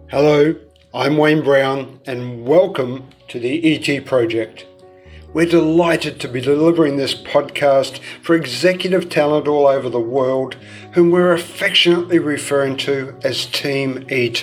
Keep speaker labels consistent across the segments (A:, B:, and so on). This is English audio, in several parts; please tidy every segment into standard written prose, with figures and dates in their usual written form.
A: Hello, I'm Wayne Brown and welcome to the ET Project. We're delighted to be delivering this podcast for executive talent all over the world whom we're affectionately referring to as Team ET.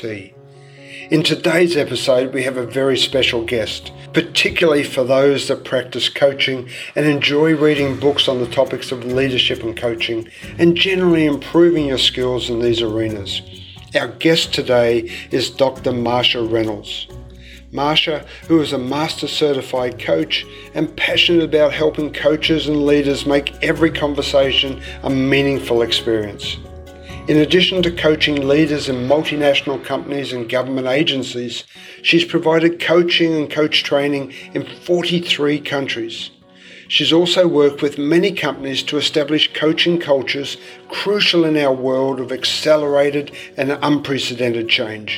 A: In today's episode, we have a very special guest, particularly for those that practice coaching and enjoy reading books on the topics of leadership and coaching and generally improving your skills in these arenas. Our guest today is Dr. Marsha Reynolds. Marsha, who is a Master Certified Coach and passionate about helping coaches and leaders make every conversation a meaningful experience. In addition to coaching leaders in multinational companies and government agencies, she's provided coaching and coach training in 43 countries. She's also worked with many companies to establish coaching cultures crucial in our world of accelerated and unprecedented change.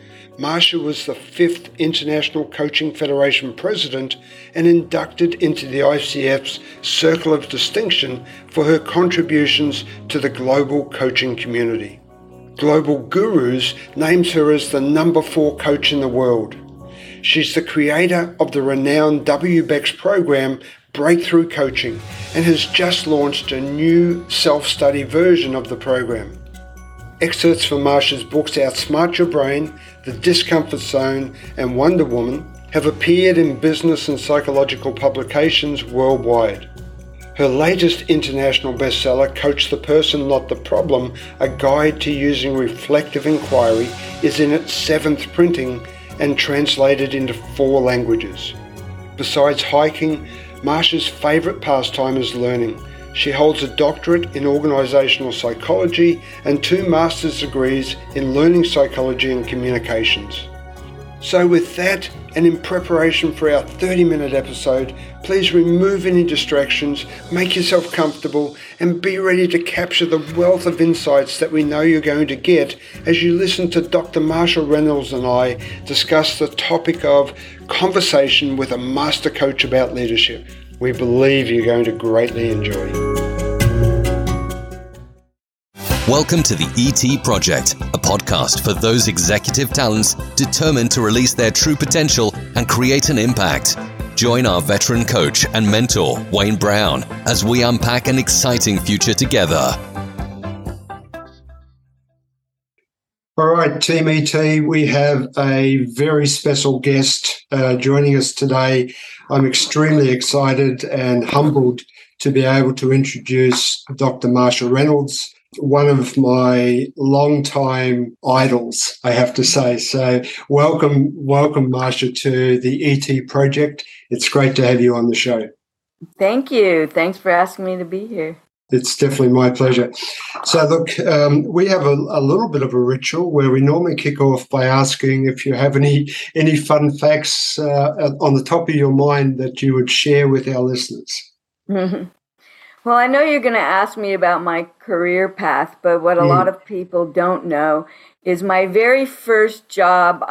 A: Marsha was the 5th International Coaching Federation President and inducted into the ICF's Circle of Distinction for her contributions to the global coaching community. Global Gurus names her as the number 4 coach in the world. She's the creator of the renowned WBEX program Breakthrough Coaching and has just launched a new self-study version of the program. Excerpts from Marsha's books Outsmart Your Brain, The Discomfort Zone and Wonder Woman have appeared in business and psychological publications worldwide. Her latest international bestseller, Coach the Person, Not the Problem, A Guide to Using Reflective Inquiry, is in its 7th printing and translated into 4 languages. Besides hiking, Marsha's favourite pastime is learning. She holds a doctorate in organisational psychology and 2 master's degrees in learning psychology and communications. So with that, and in preparation for our 30-minute episode, please remove any distractions, make yourself comfortable, and be ready to capture the wealth of insights that we know you're going to get as you listen to Dr. Marsha Reynolds and I discuss the topic of conversation with a master coach about leadership. We believe you're going to greatly enjoy.
B: Welcome to the ET Project, a podcast for those executive talents determined to release their true potential and create an impact. Join our veteran coach and mentor, Wayne Brown, as we unpack an exciting future together.
A: All right, Team ET, we have a very special guest joining us today. I'm extremely excited and humbled to be able to introduce Dr. Marsha Reynolds, one of my longtime idols, I have to say. So welcome, Marsha, to the ET Project. It's great to have you on the show.
C: Thank you. Thanks for asking me to be here.
A: It's definitely my pleasure. So look, we have a little bit of a ritual where we normally kick off by asking if you have any fun facts on the top of your mind that you would share with our listeners.
C: Mm-hmm. Well, I know you're going to ask me about my career path, but what a lot of people don't know is my very first job,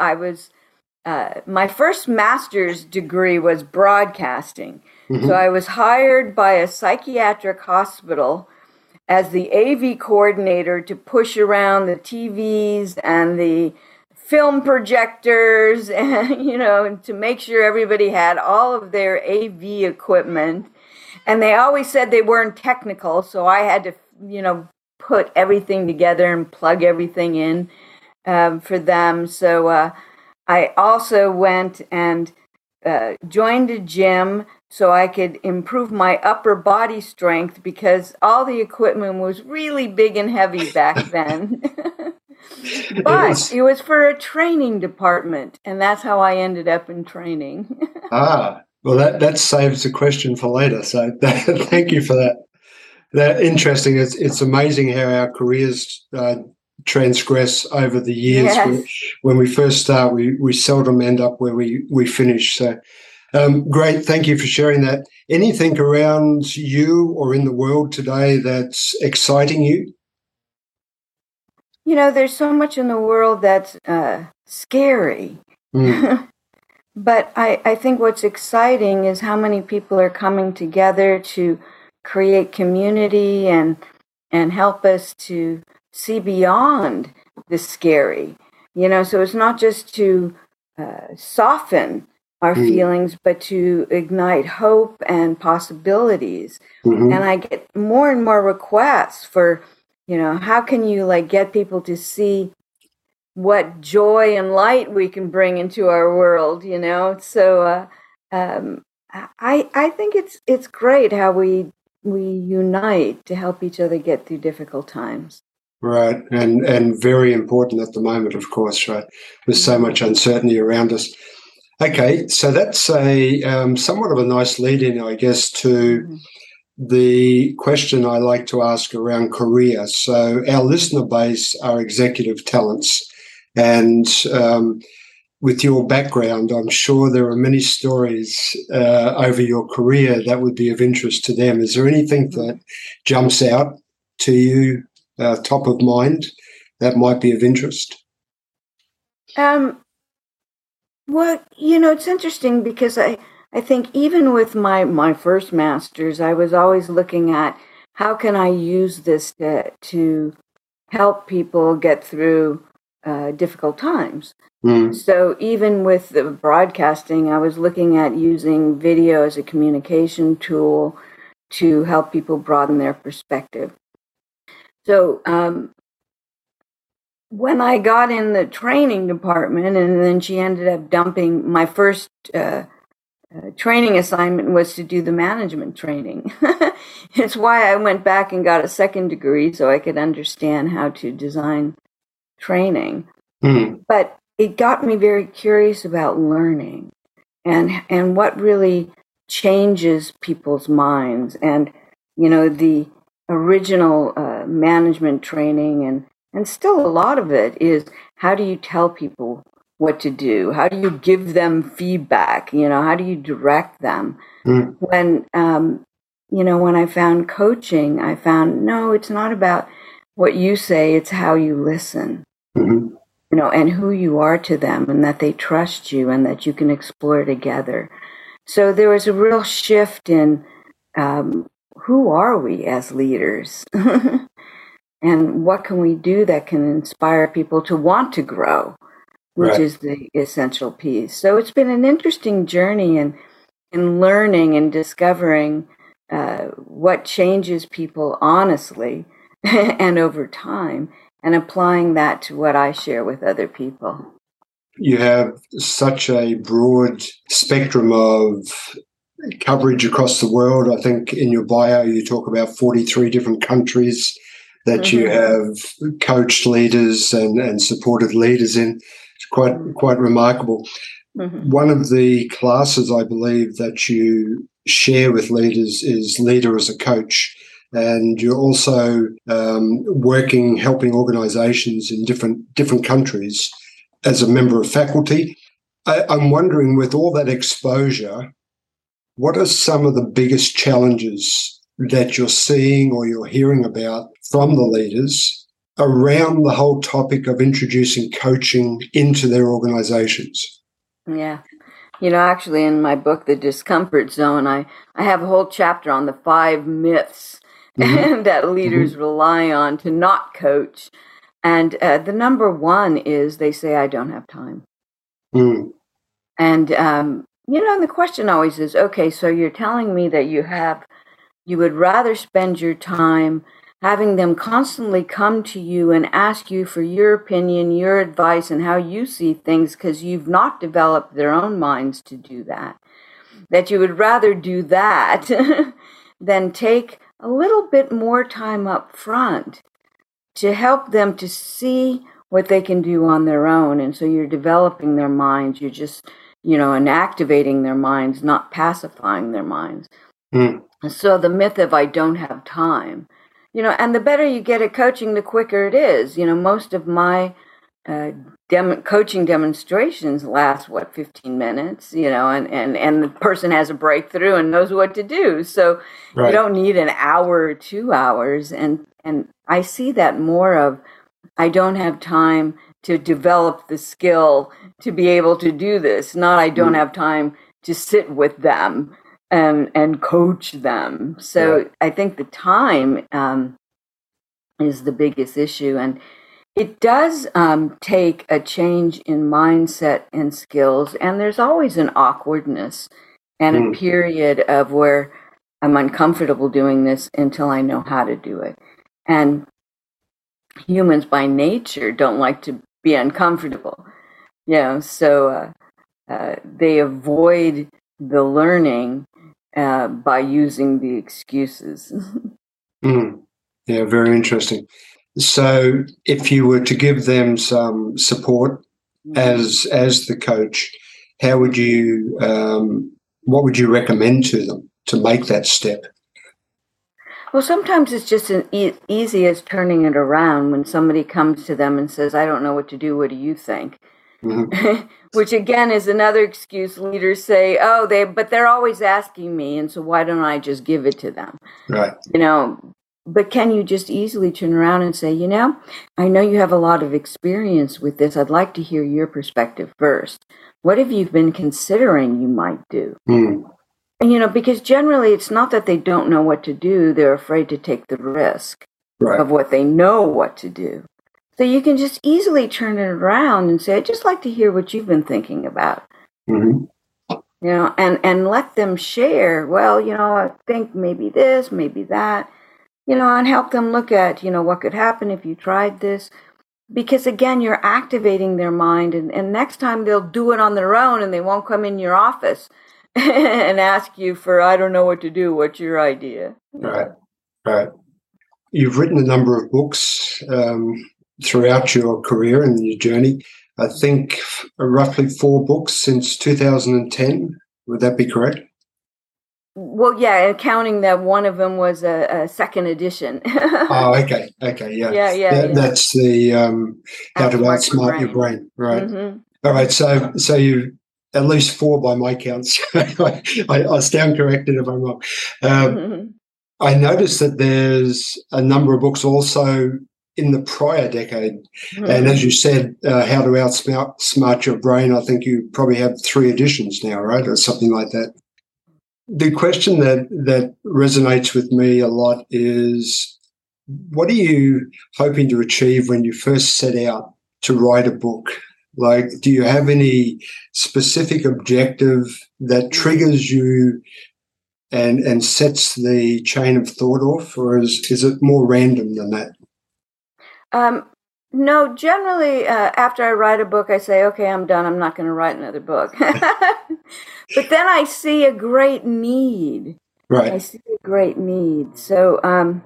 C: my first master's degree was broadcasting. Mm-hmm. So I was hired by a psychiatric hospital as the AV coordinator to push around the TVs and the film projectors and, to make sure everybody had all of their AV equipment. And they always said they weren't technical, so I had to, put everything together and plug everything in for them. So I also went and joined a gym so I could improve my upper body strength because all the equipment was really big and heavy back then. But it was for a training department, and that's how I ended up in training.
A: Well, that saves the question for later. So thank you for that. That interesting. It's amazing how our careers transgress over the years.
C: Yes.
A: When we first start, we seldom end up where we finish. So great. Thank you for sharing that. Anything around you or in the world today that's exciting you?
C: There's so much in the world that's scary. But I think what's exciting is how many people are coming together to create community and help us to see beyond the scary. So it's not just to soften our feelings, but to ignite hope and possibilities.
A: Mm-hmm.
C: And I get more and more requests for, how can you get people to see what joy and light we can bring into our world, So I think it's great how we unite to help each other get through difficult times.
A: Right, and very important at the moment, of course, right? There's so much uncertainty around us. Okay, so that's a somewhat of a nice lead-in, I guess, to the question I like to ask around career. So our listener base are executive talents, and with your background, I'm sure there are many stories over your career that would be of interest to them. Is there anything that jumps out to you, top of mind, that might be of interest?
C: Well, it's interesting because I think even with my first master's, I was always looking at how can I use this to help people get through difficult times. So even with the broadcasting, I was looking at using video as a communication tool to help people broaden their perspective. So when I got in the training department, and then she ended up dumping my first training assignment was to do the management training. It's why I went back and got a second degree so I could understand how to design training. But it got me very curious about learning and what really changes people's minds. And, the original management training and still a lot of it is how do you tell people what to do? How do you give them feedback? How do you direct them? When, when I found coaching, I found, no, it's not about what you say, it's how you listen. And who you are to them, and that they trust you and that you can explore together. So there was a real shift in who are we as leaders? And what can we do that can inspire people to want to grow, which is the essential piece. So it's been an interesting journey in learning and discovering what changes people honestly and over time, and applying that to what I share with other people.
A: You have such a broad spectrum of coverage across the world. I think in your bio you talk about 43 different countries that you have coached leaders and supported leaders in. It's quite remarkable. One of the classes I believe that you share with leaders is Leader as a Coach. And you're also helping organisations in different countries as a member of faculty. I'm wondering, with all that exposure, what are some of the biggest challenges that you're seeing or you're hearing about from the leaders around the whole topic of introducing coaching into their organisations?
C: Yeah. Actually in my book, The Discomfort Zone, I have a whole chapter on the 5 myths that leaders rely on to not coach. And the number one is they say, I don't have time. And, the question always is, okay, so you're telling me that you would rather spend your time having them constantly come to you and ask you for your opinion, your advice, and how you see things because you've not developed their own minds to do that. That you would rather do that than take a little bit more time up front to help them to see what they can do on their own. And so you're developing their minds. You're just, and activating their minds, not pacifying their minds. So the myth of I don't have time, and the better you get at coaching, the quicker it is. Most of my coaching demonstrations last 15 minutes, and the person has a breakthrough and knows what to do. So you don't need an hour or 2 hours. And I see that more of, I don't have time to develop the skill to be able to do this. Not I don't have time to sit with them and coach them. So I think the time is the biggest issue. And It does take a change in mindset and skills, and there's always an awkwardness and a period of where I'm uncomfortable doing this until I know how to do it. And humans by nature don't like to be uncomfortable, so they avoid the learning by using the excuses.
A: Yeah, very interesting. So if you were to give them some support as the coach, how would you what would you recommend to them to make that step?
C: Well, sometimes it's just as easy as turning it around when somebody comes to them and says, I don't know what to do. What do you think? Mm-hmm. Which, again, is another excuse leaders say, but they're always asking me, and so why don't I just give it to them?
A: Right.
C: But can you just easily turn around and say, I know you have a lot of experience with this. I'd like to hear your perspective first. What have you been considering you might do? Because generally it's not that they don't know what to do. They're afraid to take the risk of what they know what to do. So you can just easily turn it around and say, I'd just like to hear what you've been thinking about. Mm-hmm. And let them share, I think maybe this, maybe that, and help them look at, what could happen if you tried this. Because, again, you're activating their mind, and next time they'll do it on their own and they won't come in your office and ask you for, I don't know what to do. What's your idea?
A: Right. You've written a number of books throughout your career and your journey. I think roughly 4 books since 2010. Would that be correct?
C: Well, yeah, counting that one of them was a second edition.
A: Oh, okay, yeah. That's the How to Outsmart Your Brain, right? Mm-hmm. All right, so you at least 4 by my counts. I stand corrected if I'm wrong. I noticed that there's a number of books also in the prior decade, and as you said, How to Outsmart Your Brain. I think you probably have 3 editions now, right, or something like that. The question that resonates with me a lot is, what are you hoping to achieve when you first set out to write a book? Like, do you have any specific objective that triggers you and sets the chain of thought off, or is it more random than that?
C: No, generally, after I write a book, I say, okay, I'm done. I'm not going to write another book. But then I see a great need.
A: Right.
C: I see a great need. So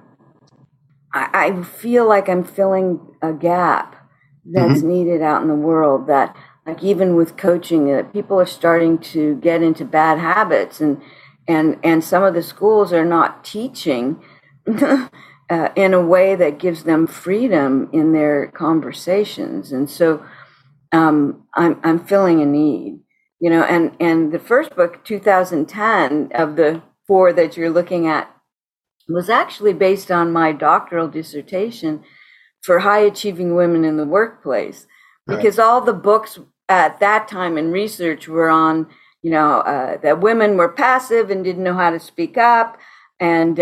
C: I feel like I'm filling a gap that's needed out in the world, that, like, even with coaching, people are starting to get into bad habits, and some of the schools are not teaching in a way that gives them freedom in their conversations. And so I'm filling a need, and the first book, 2010, of the 4 that you're looking at, was actually based on my doctoral dissertation for high achieving women in the workplace, because all the books at that time in research were on, that women were passive and didn't know how to speak up. And,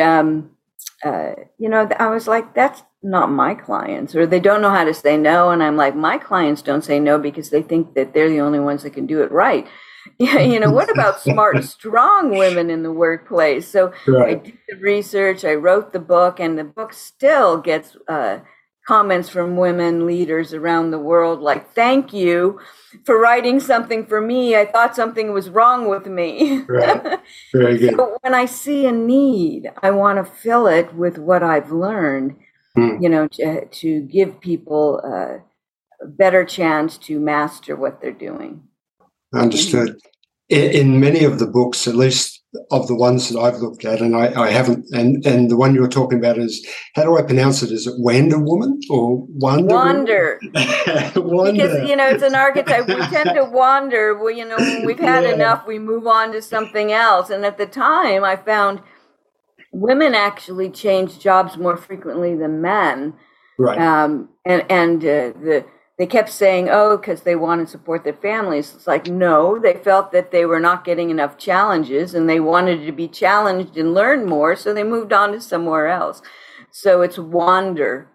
C: I was like, that's not my clients, or they don't know how to say no. And I'm like, my clients don't say no because they think that they're the only ones that can do it right. What about smart, strong women in the workplace? So I did the research, I wrote the book, and the book still gets comments from women leaders around the world like, thank you for writing something for me. I thought something was wrong with me.
A: Right. Very good.
C: So when I see a need, I want to fill it with what I've learned, to give people a better chance to master what they're doing.
A: Understood. In many of the books, at least of the ones that I've looked at, and I haven't, and the one you're talking about is, how do I pronounce it? Is it Wonder Woman or Wonder?
C: Wander.
A: Wander.
C: Because, it's an archetype. We tend to wander. Well, when we've had enough, we move on to something else. And at the time, I found women actually change jobs more frequently than men.
A: Right.
C: They kept saying, because they want to support their families. It's like, no, they felt that they were not getting enough challenges and they wanted to be challenged and learn more, so they moved on to somewhere else. So it's wander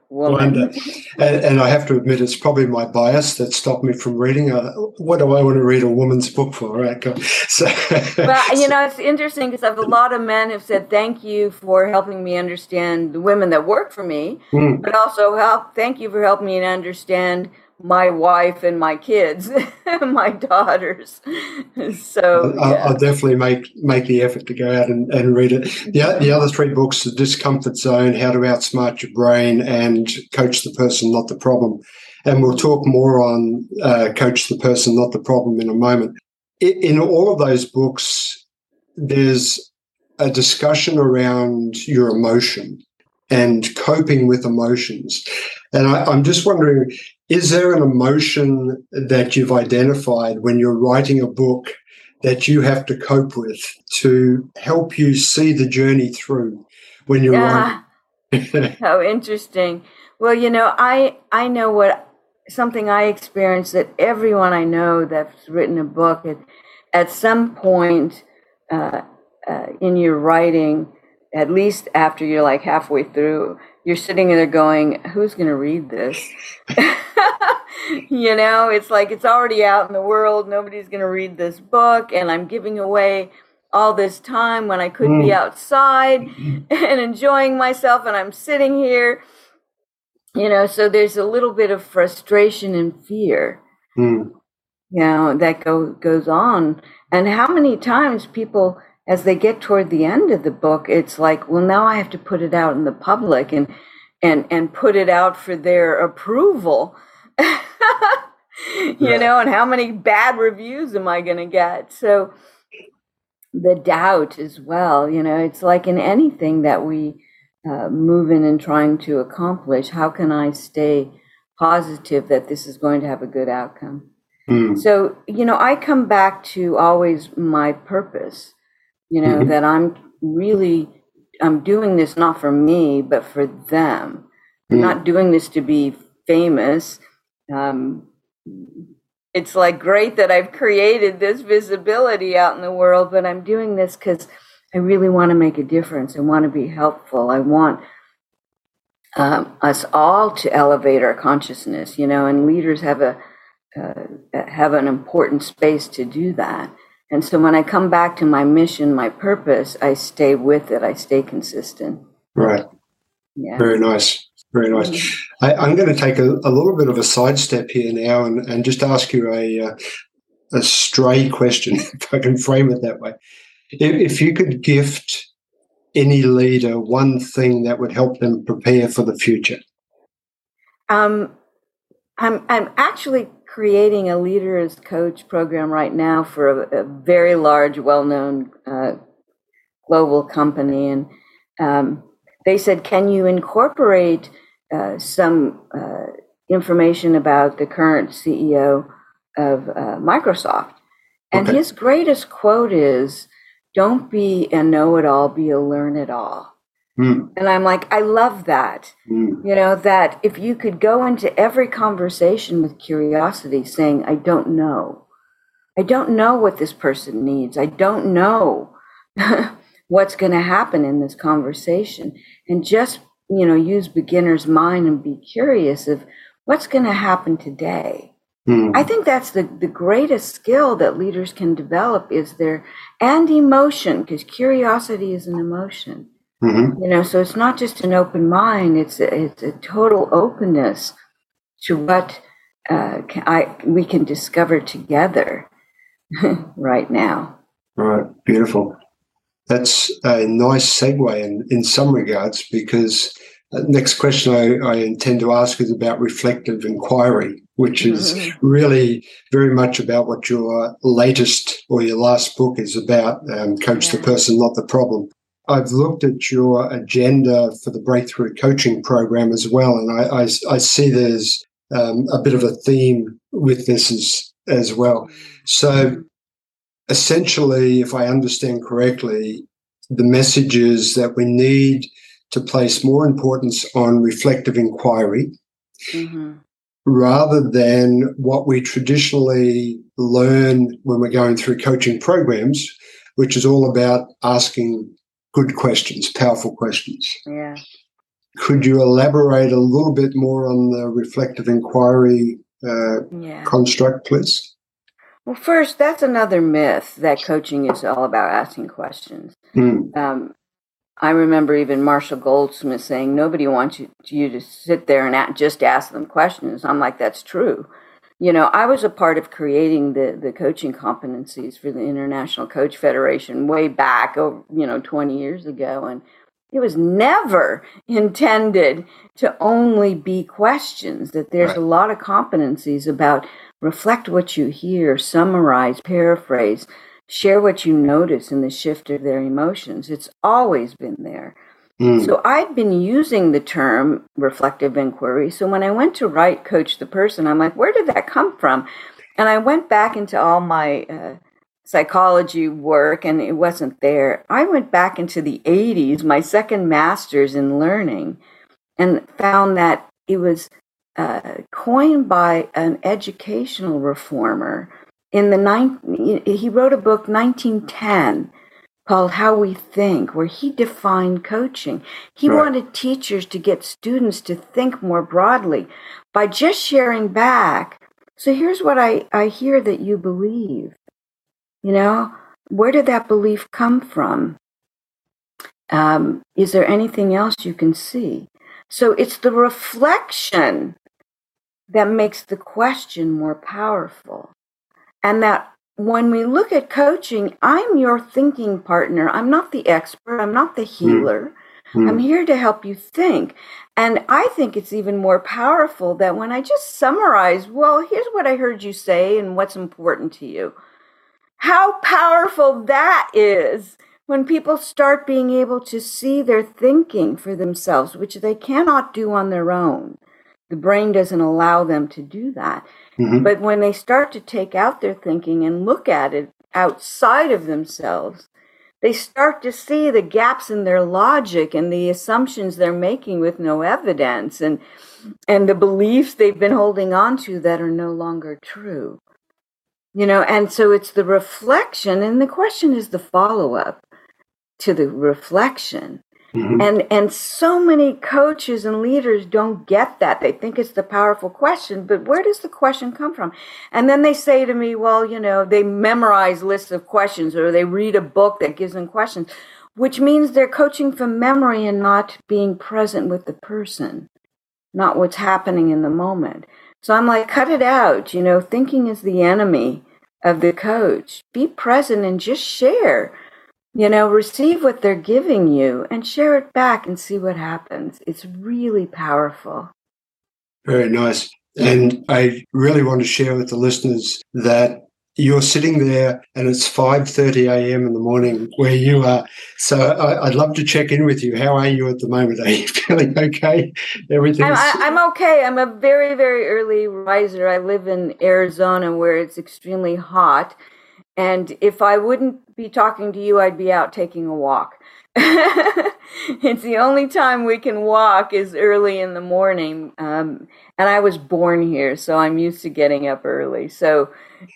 C: woman.
A: And I have to admit, it's probably my bias that stopped me from reading. What do I want to read a woman's book for, right? So,
C: well, it's interesting because a lot of men have said, thank you for helping me understand the women that work for me, but also thank you for helping me understand my wife and my kids, my daughters. So
A: I'll definitely make the effort to go out and read it. The other three books, The Discomfort Zone, How to Outsmart Your Brain, and Coach the Person, Not the Problem. And we'll talk more on Coach the Person, Not the Problem in a moment. In all of those books, there's a discussion around your emotion and coping with emotions. And I'm just wondering, is there an emotion that you've identified when you're writing a book that you have to cope with to help you see the journey through when you're writing?
C: How interesting. Well, I know something I experienced that everyone I know that's written a book at some point in your writing, at least after you're like halfway through, you're sitting there going, who's going to read this? It's like it's already out in the world. Nobody's going to read this book. And I'm giving away all this time when I could be outside and enjoying myself. And I'm sitting here, so there's a little bit of frustration and fear, that goes on. And how many times people, as they get toward the end of the book, it's like, well, now I have to put it out in the public and put it out for their approval. And how many bad reviews am I going to get? So the doubt as well, it's like in anything that we move in and trying to accomplish, how can I stay positive that this is going to have a good outcome? So, I come back to always my purpose, that I'm doing this not for me, but for them. I'm not doing this to be famous. It's like great that I've created this visibility out in the world, but I'm doing this because I really want to make a difference. I want to be helpful. I want us all to elevate our consciousness, and leaders have an important space to do that. And so when I come back to my mission, my purpose, I stay with it. I stay consistent.
A: Right.
C: Yeah.
A: Very nice. Very nice. I'm going to take a little bit of a sidestep here now and just ask you a stray question, if I can frame it that way. If you could gift any leader one thing that would help them prepare for the future.
C: I'm actually creating a leaders coach program right now for a very large, well-known global company, and they said, "Can you incorporate some information about the current CEO of Microsoft?" And his greatest quote is, "Don't be a know-it-all, be a learn-it-all." And I'm like, I love that. That if you could go into every conversation with curiosity, saying, I don't know what this person needs. I don't know what's going to happen in this conversation. And just, use beginner's mind and be curious of what's going to happen today. I think that's the greatest skill that leaders can develop and emotion, because curiosity is an emotion. So it's not just an open mind, it's a total openness to what we can discover together right now.
A: Right, beautiful. That's a nice segue in some regards, because the next question I intend to ask is about reflective inquiry, which is really very much about what your latest or your last book is about, Coach the Person, Not the Problem. I've looked at your agenda for the Breakthrough Coaching Program as well, and I see there's a bit of a theme with this as well. So essentially, if I understand correctly, the message is that we need to place more importance on reflective inquiry rather than what we traditionally learn when we're going through coaching programs, which is all about asking good questions, powerful questions.
C: Yeah.
A: Could you elaborate a little bit more on the reflective inquiry construct, please?
C: Well, first, that's another myth that coaching is all about asking questions. I remember even Marshall Goldsmith saying, nobody wants you to sit there and just ask them questions. I'm like, that's true. You know, I was a part of creating the coaching competencies for the International Coach Federation way back, 20 years ago. And it was never intended to only be questions, that there's a lot of competencies about reflect what you hear, summarize, paraphrase, share what you notice in the shift of their emotions. It's always been there. So I'd been using the term reflective inquiry. So when I went to write Coach the Person, I'm like, where did that come from? And I went back into all my psychology work, and it wasn't there. I went back into the 80s, my second master's in learning, and found that it was coined by an educational reformer. He wrote a book, 1910, called How We Think, where he defined coaching. He wanted teachers to get students to think more broadly by just sharing back. So here's what I hear that you believe. You know, where did that belief come from? Is there anything else you can see? So it's the reflection that makes the question more powerful. And that when we look at coaching, I'm your thinking partner. I'm not the expert. I'm not the healer. I'm here to help you think. And I think it's even more powerful that when I just summarize, well, here's what I heard you say and what's important to you. How powerful that is when people start being able to see their thinking for themselves, which they cannot do on their own. The brain doesn't allow them to do that. But when they start to take out their thinking and look at it outside of themselves, they start to see the gaps in their logic and the assumptions they're making with no evidence and the beliefs they've been holding on to that are no longer true. You know, and so it's the reflection, and the question is the follow-up to the reflection. And so many coaches and leaders don't get that. They think it's the powerful question, but where does the question come from? And then they say to me, well, you know, they memorize lists of questions or they read a book that gives them questions, which means they're coaching from memory and not being present with the person, not what's happening in the moment. So I'm like, cut it out. You know, thinking is the enemy of the coach. Be present and just share. You know, receive what they're giving you and share it back and see what happens. It's really powerful.
A: Very nice. And I really want to share with the listeners that you're sitting there and it's 5:30 a.m. in the morning where you are. So I'd love to check in with you. How are you at the moment? Are you feeling okay?
C: I'm okay. I'm a very, very early riser. I live in Arizona where it's extremely hot. And if I wouldn't be talking to you, I'd be out taking a walk. It's the only time we can walk is early in the morning. And I was born here, so I'm used to getting up early. So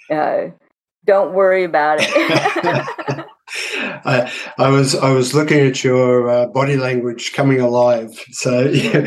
C: don't worry about it.
A: I was looking at your body language coming alive. So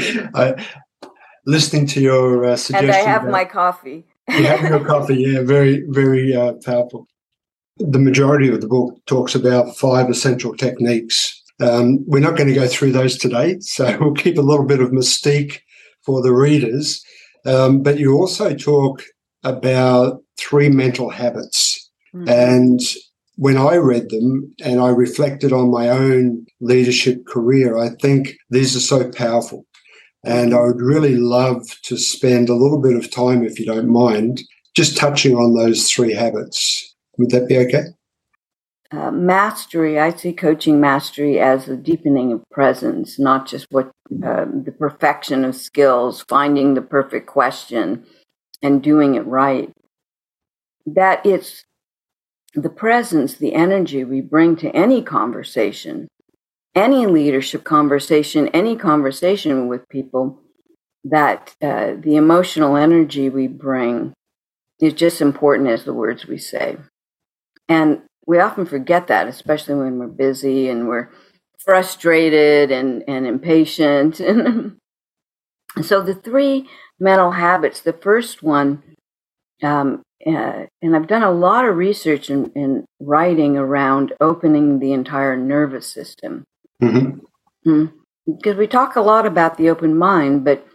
A: listening to your suggestion.
C: And I have my coffee.
A: You have your coffee, yeah, very, very powerful. The majority of the book talks about 5 essential techniques. We're not going to go through those today, so we'll keep a little bit of mystique for the readers. But you also talk about 3 mental habits. And when I read them and I reflected on my own leadership career, I think these are so powerful. And I would really love to spend a little bit of time, if you don't mind, just touching on those 3 habits. Would that be okay?
C: Mastery, I see coaching mastery as a deepening of presence, not just what the perfection of skills, finding the perfect question and doing it right. That it's the presence, the energy we bring to any conversation, any leadership conversation, any conversation with people, that the emotional energy we bring is just important as the words we say. And we often forget that, especially when we're busy and we're frustrated and impatient. And so the 3 mental habits, the first one, and I've done a lot of research and writing around opening the entire nervous system.
A: Mm-hmm.
C: Because we talk a lot about the open mind, but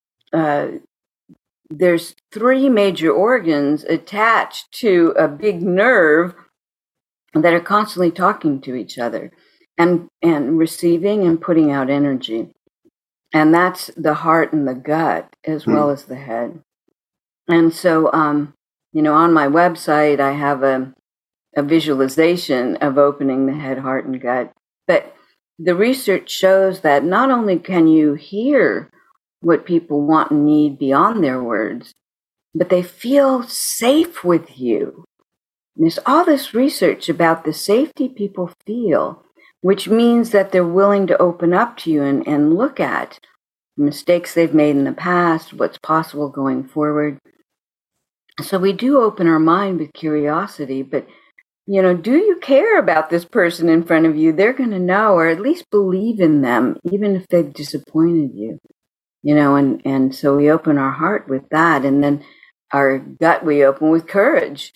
C: there's 3 major organs attached to a big nerve that are constantly talking to each other and receiving and putting out energy. And that's the heart and the gut, as well as the head. And so, on my website, I have a visualization of opening the head, heart, and gut. But the research shows that not only can you hear what people want and need beyond their words, but they feel safe with you. And there's all this research about the safety people feel, which means that they're willing to open up to you and look at mistakes they've made in the past, what's possible going forward. So we do open our mind with curiosity, but, do you care about this person in front of you? They're going to know, or at least believe in them, even if they've disappointed you, and so we open our heart with that. And then our gut, we open with courage,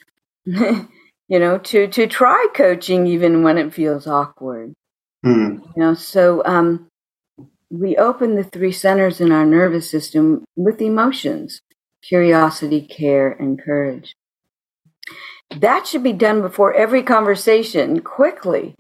C: to try coaching even when it feels awkward. So we open the 3 centers in our nervous system with emotions: curiosity, care, and courage. That should be done before every conversation, quickly,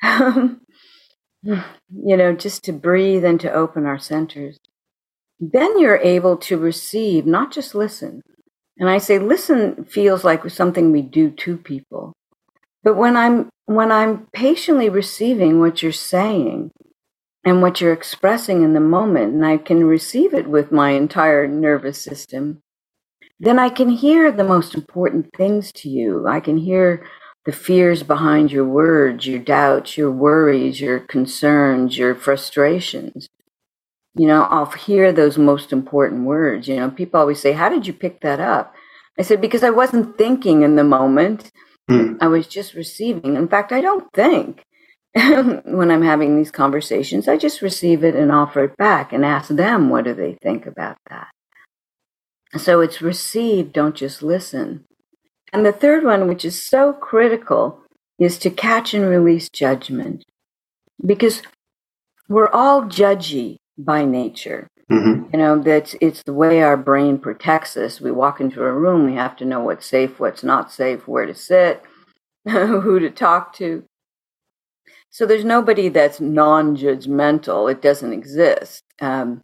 C: just to breathe and to open our centers. Then you're able to receive, not just listen. And I say listen feels like something we do to people. But when I'm patiently receiving what you're saying and what you're expressing in the moment, and I can receive it with my entire nervous system, then I can hear the most important things to you. I can hear the fears behind your words, your doubts, your worries, your concerns, your frustrations. I'll hear those most important words. People always say, how did you pick that up? I said, because I wasn't thinking in the moment. I was just receiving. In fact, I don't think when I'm having these conversations. I just receive it and offer it back and ask them, what do they think about that? So it's receive, don't just listen. And the third one, which is so critical, is to catch and release judgment. Because we're all judgy by nature. It's the way our brain protects us. We walk into a room, we have to know what's safe, what's not safe, where to sit, who to talk to. So there's nobody that's non-judgmental. It doesn't exist. And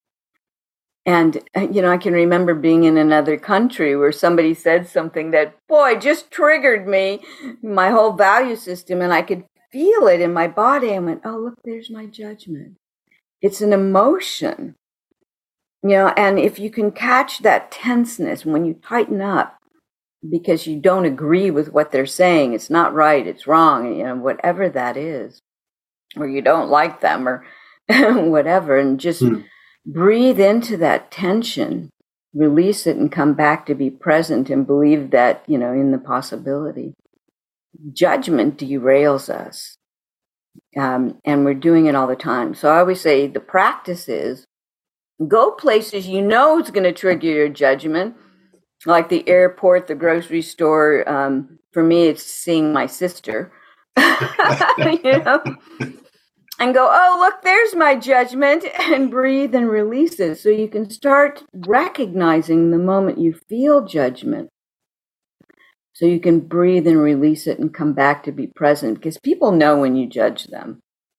C: I can remember being in another country where somebody said something that, just triggered me, my whole value system, and I could feel it in my body. I went, oh, look, there's my judgment. It's an emotion, and if you can catch that tenseness when you tighten up because you don't agree with what they're saying, it's not right, it's wrong, whatever that is, or you don't like them or whatever, and just breathe into that tension, release it, and come back to be present and believe that, in the possibility. Judgment derails us. And we're doing it all the time. So I always say the practice is go places it's going to trigger your judgment, like the airport, the grocery store. For me, it's seeing my sister, and go, oh, look, there's my judgment, and breathe and release it. So you can start recognizing the moment you feel judgment. So you can breathe and release it and come back to be present, because people know when you judge them.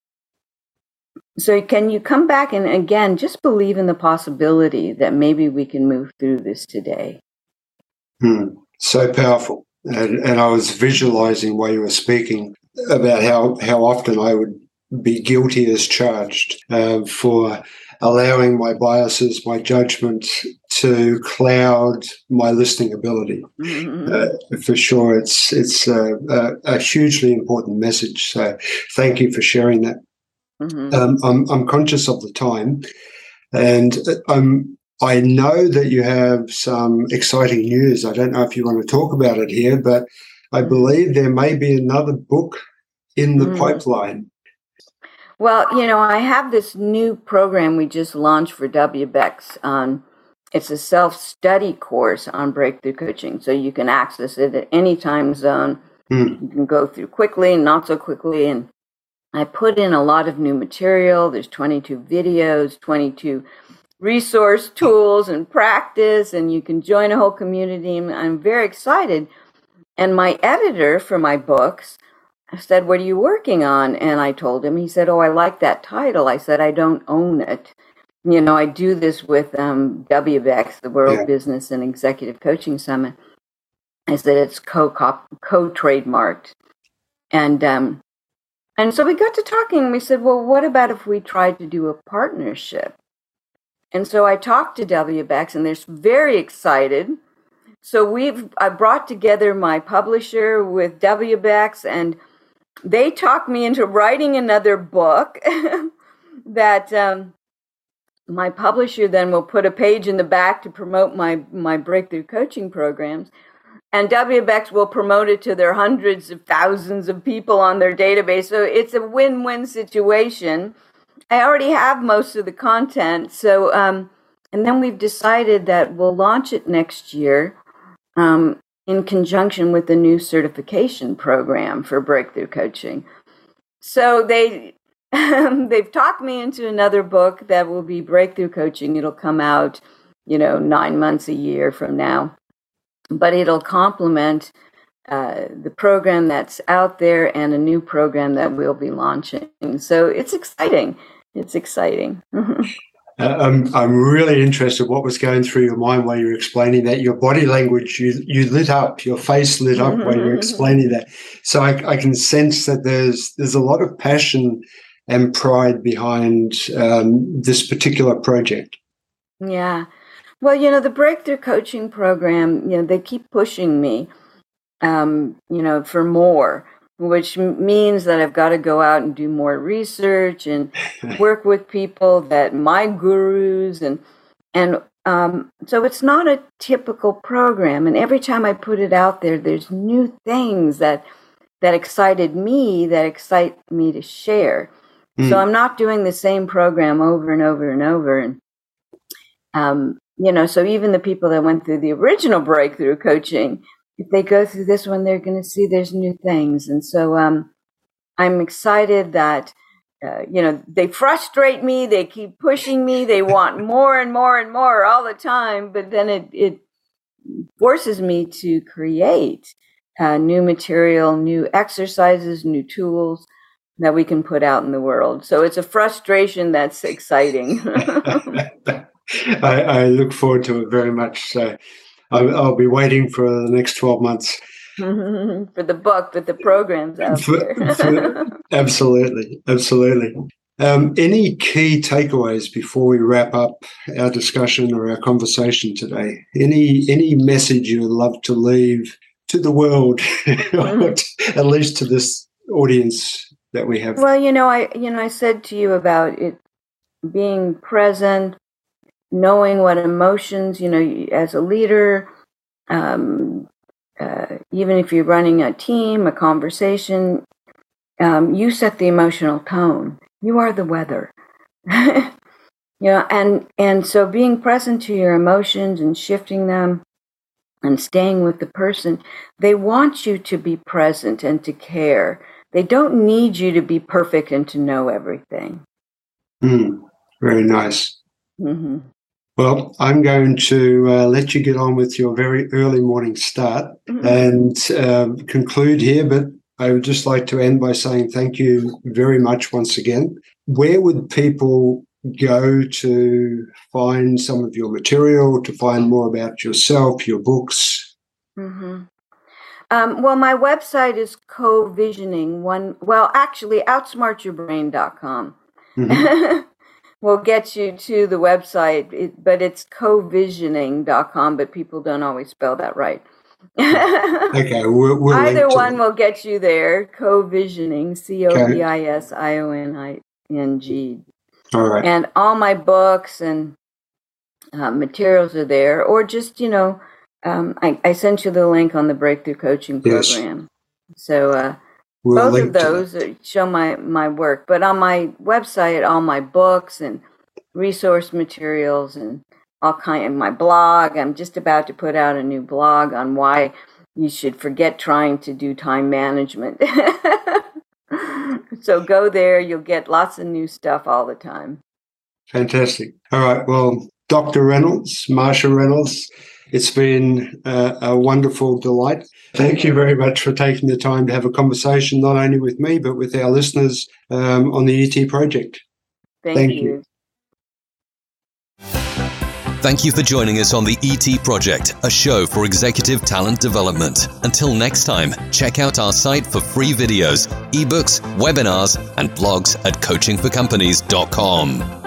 C: So can you come back and, again, just believe in the possibility that maybe we can move through this today?
A: So powerful. And I was visualizing while you were speaking about how often I would be guilty as charged for allowing my biases, my judgments to cloud my listening ability. For sure, it's a hugely important message. So thank you for sharing that. I'm conscious of the time, and I know that you have some exciting news. I don't know if you want to talk about it here, but I believe there may be another book in the pipeline.
C: Well, I have this new program we just launched for WBEX. It's a self-study course on breakthrough coaching, so you can access it at any time zone. You can go through quickly, not so quickly, and I put in a lot of new material. There's 22 videos, 22 resource tools and practice, and you can join a whole community. And I'm very excited. And my editor for my books said, "What are you working on?" And I told him. He said, "Oh, I like that title." I said, "I don't own it. I do this with WBEX, the World Business and Executive Coaching Summit." I said, "It's co-trademarked." And so we got to talking, and we said, "Well, what about if we tried to do a partnership?" And so I talked to WBEX, and they're very excited. So I brought together my publisher with WBEX, and they talked me into writing another book that my publisher then will put a page in the back to promote my breakthrough coaching programs. And WBEX will promote it to their hundreds of thousands of people on their database. So it's a win-win situation. I already have most of the content. So, and then we've decided that we'll launch it next year in conjunction with the new certification program for breakthrough coaching. So they've talked me into another book that will be breakthrough coaching. It'll come out, 9 months, a year from now. But it'll complement the program that's out there and a new program that we'll be launching. So it's exciting. It's exciting.
A: I'm really interested what was going through your mind while you were explaining that. Your body language, you lit up, your face lit up while you were explaining that. So I can sense that there's a lot of passion and pride behind this particular project.
C: Yeah. Well, the breakthrough coaching program, they keep pushing me, for more, which means that I've got to go out and do more research and work with people that my gurus and so it's not a typical program. And every time I put it out there, there's new things that excite me to share. So I'm not doing the same program over and over and over. And, so even the people that went through the original breakthrough coaching, if they go through this one, they're going to see there's new things. And so I'm excited that, they frustrate me. They keep pushing me. They want more and more and more all the time. But then it forces me to create new material, new exercises, new tools that we can put out in the world. So it's a frustration that's exciting.
A: I look forward to it very much. So I'll be waiting for the next 12 months.
C: For the book, but the program's out there.
A: Absolutely. Any key takeaways before we wrap up our discussion or our conversation today? Any message you would love to leave to the world, or at least to this audience that we have?
C: Well, I said to you about it being present, knowing what emotions, as a leader, even if you're running a team, a conversation, you set the emotional tone. You are the weather. And so being present to your emotions and shifting them and staying with the person, they want you to be present and to care. They don't need you to be perfect and to know everything.
A: Very nice.
C: Mm-hmm.
A: Well, I'm going to let you get on with your very early morning start and conclude here, but I would just like to end by saying thank you very much once again. Where would people go to find some of your material, to find more about yourself, your books?
C: Mm-hmm. Well, my website is outsmartyourbrain.com. Mm-hmm. Will get you to the website, but it's covisioning.com, but people don't always spell that right.
A: Okay, we'll
C: either one will get you there. Covisioning, COVISIONING.
A: All right.
C: And all my books and materials are there, or just I sent you the link on the Breakthrough Coaching program. Yes. So
A: We'll
C: both of those show my work. But on my website, all my books and resource materials and all kind of my blog. I'm just about to put out a new blog on why you should forget trying to do time management. So go there. You'll get lots of new stuff all the time.
A: Fantastic. All right. Well, Dr. Reynolds, Marsha Reynolds, it's been a wonderful delight. Thank you very much for taking the time to have a conversation, not only with me, but with our listeners on the ET Project.
C: Thank you.
B: Thank you for joining us on the ET Project, a show for executive talent development. Until next time, check out our site for free videos, ebooks, webinars, and blogs at coachingforcompanies.com.